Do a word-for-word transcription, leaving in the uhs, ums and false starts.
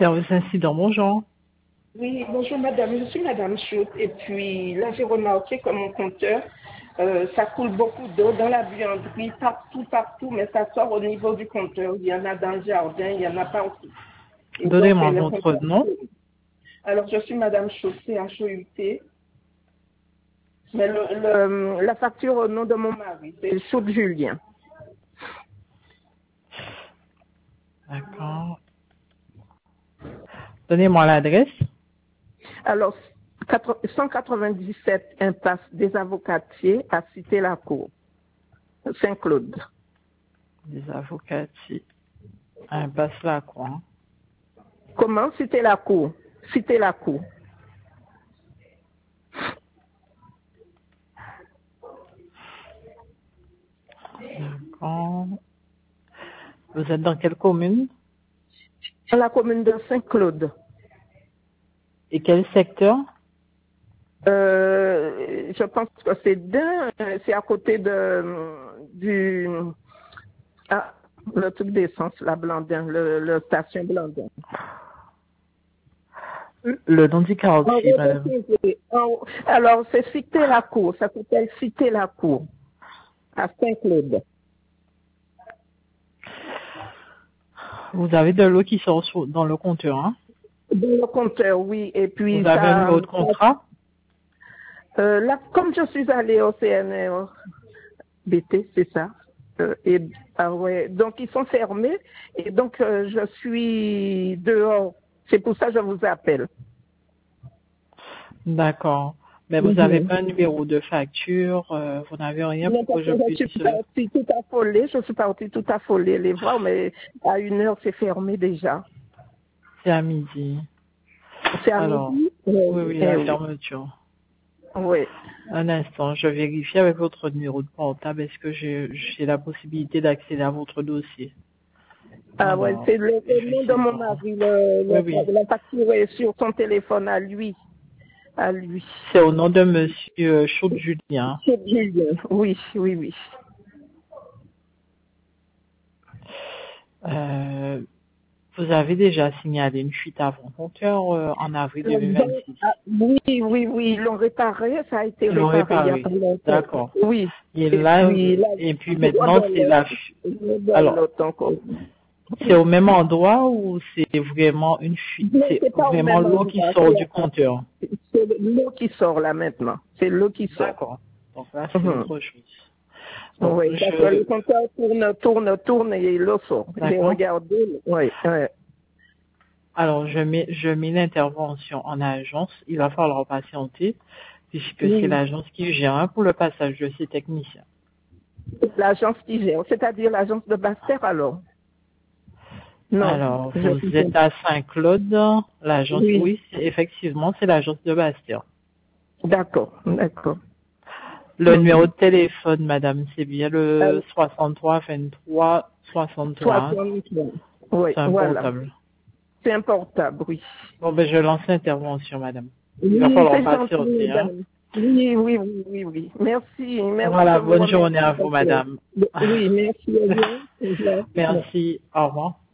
Service incident, bonjour. Oui, bonjour madame, je suis madame Choute et puis là j'ai remarqué que mon compteur, euh, ça coule beaucoup d'eau dans la buanderie, partout, partout, mais ça sort au niveau du compteur. Il y en a dans le jardin, il y en a partout. Et donc Donnez-moi le votre compteur nom. coule. Alors je suis madame Choute, c'est H O U T, mais le, le, la facture au nom de mon mari, c'est Choute Julien. D'accord. Donnez-moi l'adresse. Alors, cent quatre-vingt-dix-sept impasse des Avocatiers à Cité-la-Cour, Saint-Claude. Des avocatiers. Impasse la croix. Comment Cité-la-Cour? Cité-la-Cour. D'accord. Vous êtes dans quelle commune? Dans la commune de Saint-Claude. Et quel secteur? Euh, je pense que c'est d'un, c'est à côté de du ah, le truc d'essence, la Blandin, le, le station Blandin. Le nom du quartier, En- madame. en- Alors c'est Cité-la-Cour, ça s'appelle Cité-la-Cour à Saint-Claude. Vous avez de l'eau qui sort sur- dans le compteur, hein? Dans le compteur, oui, et puis Vous avez un ça, numéro de contrat? euh, là, comme je suis allée au C N R B T, c'est ça. Euh, et ah ouais, donc ils sont fermés et donc euh, je suis dehors. C'est pour ça que je vous appelle. D'accord. Mais vous n'avez Mhm. pas un numéro de facture, euh, vous n'avez rien Non, pour parce que je que je suis puisse... euh, partie tout affolée, je suis partie tout affolée les voir, mais à une heure c'est fermé déjà. C'est à midi. C'est à Alors, midi? oui, Oui, oui, eh la oui. fermeture. Oui. Un instant, je vérifie avec votre numéro de portable, est-ce que j'ai j'ai la possibilité d'accéder à votre dossier. Ah ouais, Alors, c'est le, le nom de mon effectivement. mari, le, Oui, oui. le, la facture est sur son téléphone à lui. À lui. C'est au nom de monsieur Chaude-Julien. C'est Julien. Oui, oui, oui. Euh, vous avez déjà signalé une fuite avant compteur euh, en avril Euh, donc, deux mille vingt-six. ah, oui, oui, oui, ils l'ont réparé, ça a été Ils l'ont réparé il y a réparé. pas longtemps. D'accord. Oui. Et Et là, puis là, et puis je dois maintenant, dans c'est l'autre. la... fu- Je dois dans Alors, l'autre encore. c'est au même endroit ou c'est vraiment une fuite? Non, C'est c'est pas au vraiment même l'eau qui endroit. sort du C'est compteur. c'est l'eau qui sort là maintenant. C'est l'eau qui sort. D'accord. Donc là, c'est Mhm. autre chose. Donc, Oui, parce que le je... compteur tourne, tourne, tourne et l'eau sort. J'ai D'accord. regardé. Oui, oui. Alors, je mets, je mets l'intervention en agence. Il va falloir patienter puisque c'est Oui. l'agence qui gère pour le passage de ces techniciens. L'agence qui gère, c'est-à-dire l'agence de Basse-Terre alors? Non. Alors, Je vous suis êtes à Saint-Claude, l'agence, Oui. oui, c'est- effectivement, c'est l'agence de Bastia. D'accord, d'accord. Le numéro Mhm. de téléphone, madame, c'est bien le Alors, soixante-trois vingt-trois soixante-trois. Hein. soixante-trois. Oui, C'est un voilà. portable. C'est un portable, oui. Bon, ben, je lance l'intervention, madame. Il va Oui, falloir c'est gentil, patienter, hein. madame. Oui, oui, oui, oui, oui. Merci, merci, je Voilà, vous bonne journée remercie. à vous, madame. Oui, merci à vous. Au revoir. Merci, au revoir.